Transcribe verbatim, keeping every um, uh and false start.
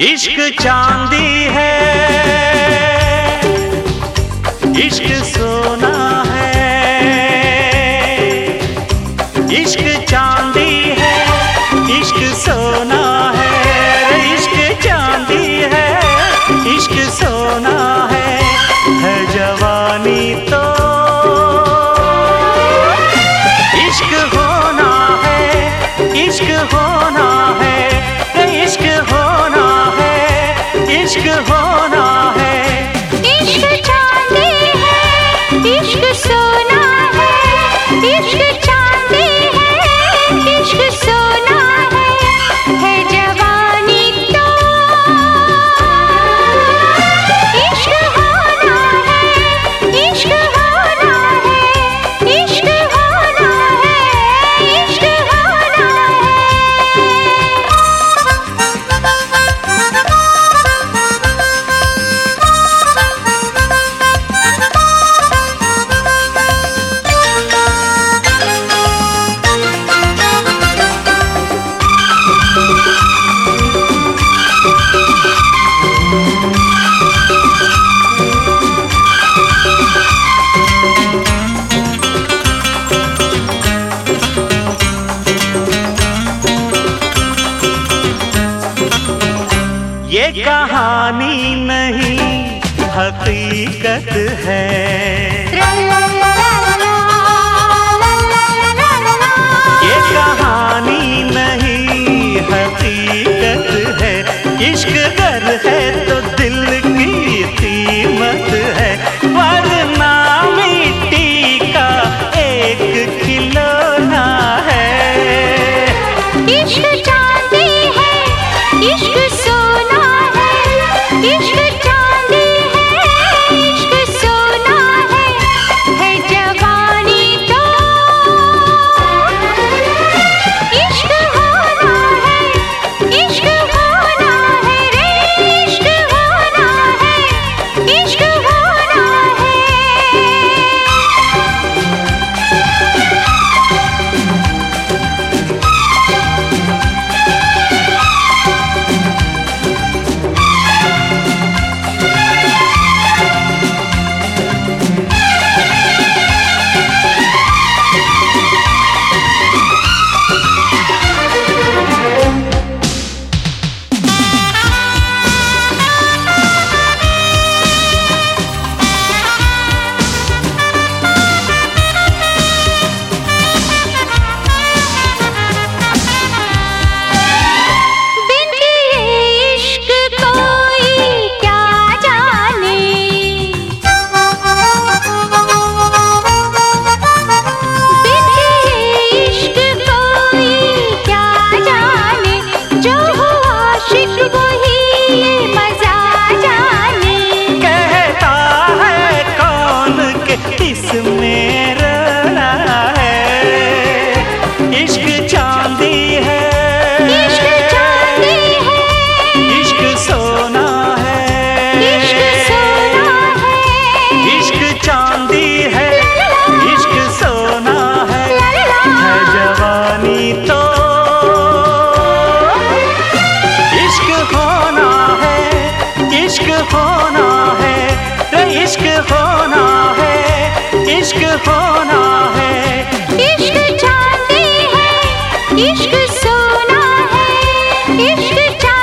इश्क चांदी है, इश्क सोना है। इश्क चांदी है, इश्क सोना है। इश्क चांदी है, इश्क सोना है। है जवानी तो इश्क होना है, इश्क होना है। इश्क होना है, इश्क होना है। इश्क चांदी है, इश्क सोना है। इश्क चांदी है, इश्क सोना है। है जवानी तो इश्क होना है, इश्क होना है। इश्क होना है, इश्क होना है। ये कहानी नहीं हकीकत है। ये कहानी नहीं हकीकत है। इश्क गर है तो दिल की कीमत है, वरना मिट्टी का एक खिलौना है। इश्क चांदी है, इश्क सोना है। इश्क चांदी है, इश्क सोना है। है जवानी तो इश्क होना है, इश्क होना है रे। इश्क होना है, इश्क होना है। इसमें रोना है। इश्क चांदी है, इश्क चांदी है। इश्क सोना है, इश्क सोना है। इश्क चांदी है, इश्क सोना है। है जवानी तो इश्क होना है, इश्क होना है। इश्क होना है, इश्क होना है। इश्क चांदी है, इश्क सोना है। इश्क